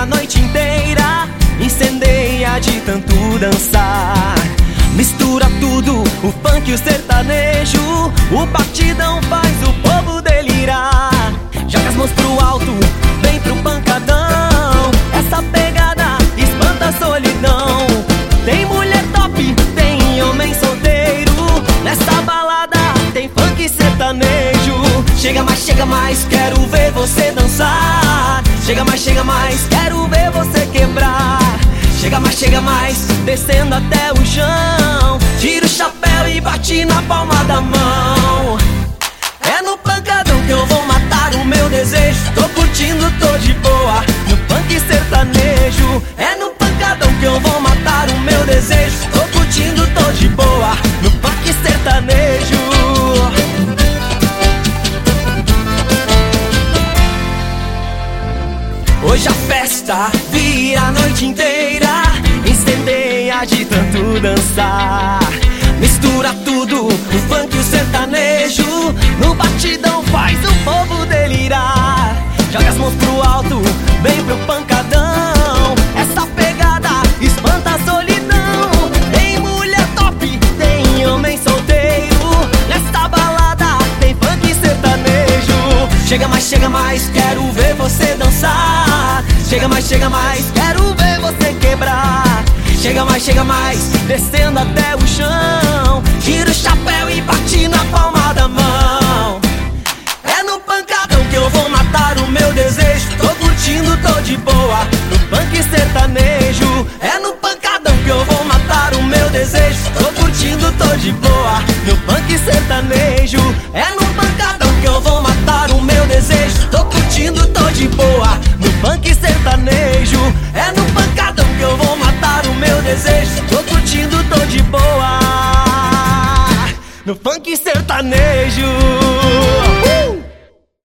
vira a noite inteira, incendeia de tanto dançar. Mistura tudo, o funk e o sertanejo, o batidão faz o povo delirar. Joga as mãos pro alto, vem pro pancadão, essa pegada espanta a solidão. Tem mulher top, tem homem solteiro, nessa balada tem funk e sertanejo. Chega mais, quero ver você dançar. Chega mais, quero ver você quebrar. Chega mais, descendo até o chão. Tira o chapéu e bate na palma da mão. É no pancadão que eu vou matar o meu desejo. Tô curtindo, tô de boa, no funk sertanejo. É no pancadão que eu vou matar o meu desejo. Tô curtindo, tô de boa, no funk sertanejo. Hoje a festa vira a noite inteira, incendeia de tanto dançar. Mistura tudo, o funk e o sertanejo, no batidão faz o povo delirar. Joga as mãos pro alto, vem pro pancadão, essa pegada espanta a solidão. Tem mulher top, tem homem solteiro, nessa balada tem funk e sertanejo. Chega mais, quero ver você dançar. Chega mais, quero ver você quebrar. Chega mais, descendo até o chão. Tira o chapéu e bate na palma da mão. É no pancadão que eu vou matar o meu desejo. Tô curtindo, tô de boa, no funk sertanejo. É no pancadão que eu vou matar o meu desejo. Tô curtindo, tô de boa, no funk sertanejo. É no pancadão que eu vou matar o meu desejo. Tô curtindo, tô de boa, no funk sertanejo. É no pancadão que eu vou matar o meu desejo. Tô curtindo, tô de boa, no funk sertanejo.